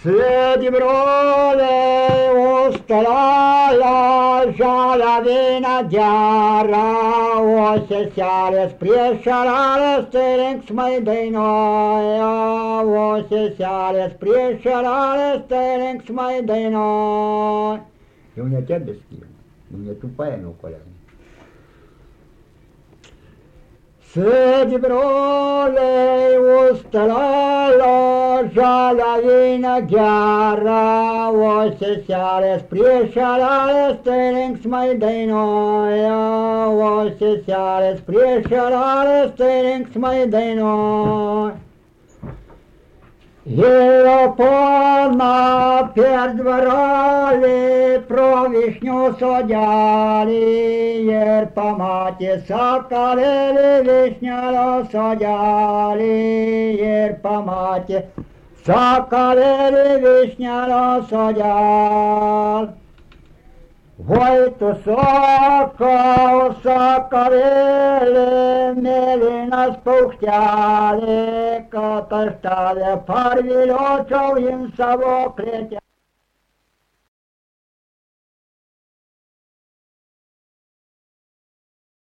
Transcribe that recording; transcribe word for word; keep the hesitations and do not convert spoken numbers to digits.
Sėdi broliai užstalaja, žalia vyną gerą, o seselės prie šaralės tai linksmai dainuoja, o seselės prie šaralės tai linksmai dainuoja. Jau ne tie biskį, jau ne tų paėmiau kolegų. Sėdi broliai užstalaja, žalia vyną gerą, o seselės prie šaralės tai linksmai dainuoja, o seselės prie šaralės tai linksmai dainuoja. Ėjo pona per dvarelį pro vyšnių sodelį ir pamatė sakalėlį vyšnelio sodelį ir pamatė sakalėlį vyšnelio sodelį. Voi tu sakau, sakalėlį, mėlynas paukštelį, kad aš tave parviliočiau į savo klėtį.